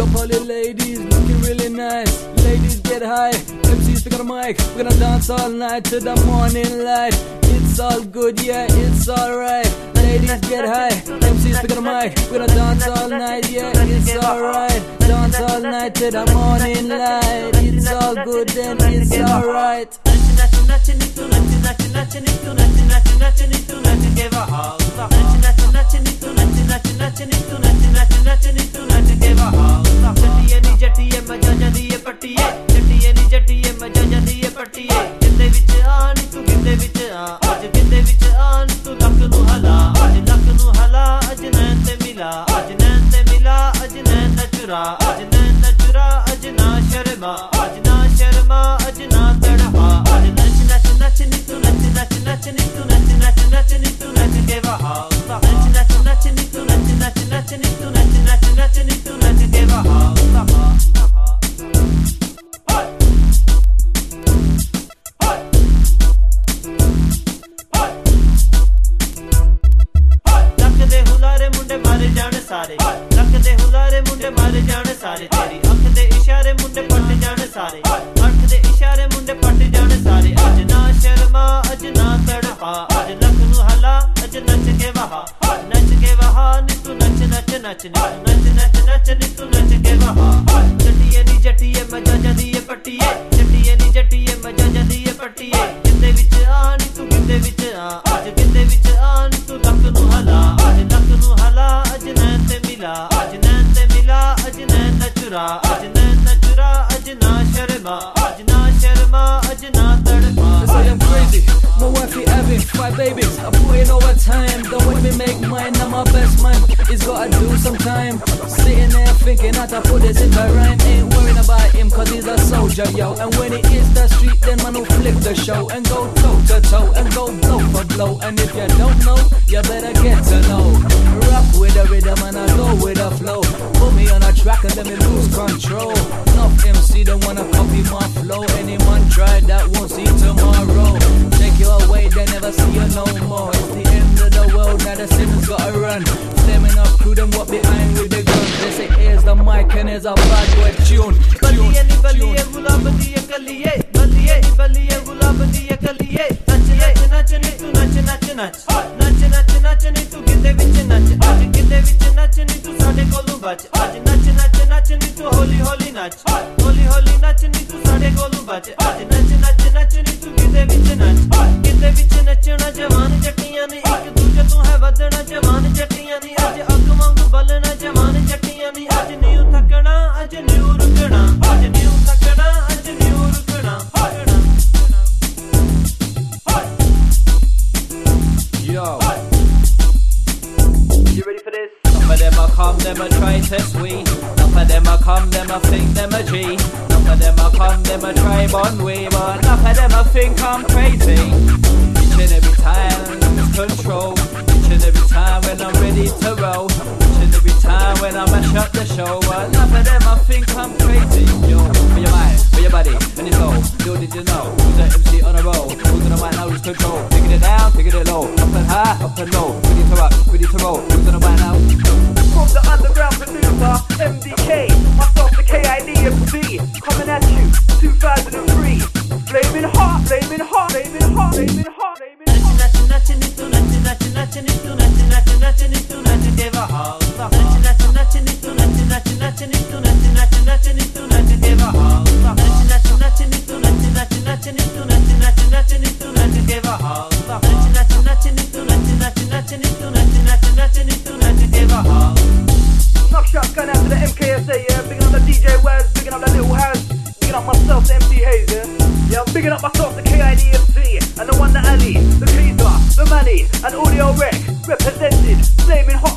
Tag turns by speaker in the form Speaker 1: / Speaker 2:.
Speaker 1: up all the ladies, looking really nice. Ladies get high, MCs pick up the mic. We're gonna dance all night to the morning light. It's all good, yeah, it's alright. Ladies get high, MCs pick up the mic. We're gonna dance all night, yeah, it's alright. Dance all night to the morning light. It's all good, then it's alright. I'm crazy, my wife be having 5 babies. I put in overtime, don't want me make mine. I'm my best man, it's gotta do some time. Sitting there thinking how to put this in my rhyme. Ain't worrying about him cause he's a soldier, yo. And when it hits the street, then man will flip the show and go toe to toe and go blow for blow. And if you don't know, you better get to know. Rock with the rhythm and I go with the flow. Put me on a track and let me lose control. Enough MC don't wanna copy my flow. Any man try that won't see tomorrow. Take you away, they never see you no more. It's the end of the world, now the sinners gotta run. Stemming up crew, them walk behind with the guns. They say here's the mic and here's a bad boy tune. Baliye gulab diye kaliye, baliye gulab diye kaliye. Nach ni tu nach ni tu ginde vich nach, aaj ginde vich nach ni tu sade kolu bach. Aaj nach ni tu holi nach, holi nach ni tu sade kolu bach. Aaj nach ni tu ginde vich nachna jawan jattiyan ne ek dooje to hai vadna jawan jattiyan ne aaj ag wang balna jawan jattiyan ne aaj niu thakna aaj niu rukna aaj niu thakna aaj niu rukna. Yo, you ready for this? Some of them a come, them a try test we. Some of them a come, them a think them a G. Some of them a come, them a try bond we. But enough of them a think I'm crazy. Each and every time it's control. Each and every time when I'm ready to roll. Each and every time when I mash up the show. But enough of them a think I'm crazy. Yo, for your mind, for your body, and your soul. Yo, did you know? Who's the MC on a roll? Who's on the mic now? Who's control? Taking it down, taking it low. Up and high, up and low. Ready to rock, ready to roll. Who's on the mic now?
Speaker 2: From the underground producer, MDK, myself the KIDFB, coming at you, 2003. Flaming hot, flaming hot, flaming hot, flaming hot, flaming hot. Knock shotgun out to the MKSA, yeah. Bigging up the DJ Waz, bigging up the Little House, bigging up myself, the MC Hayes, yeah. Yeah, I'm bigging up myself, the KIDFC, and the one, the Ali, the Keezer, the Manny, and Audio Rec, represented, flaming hot.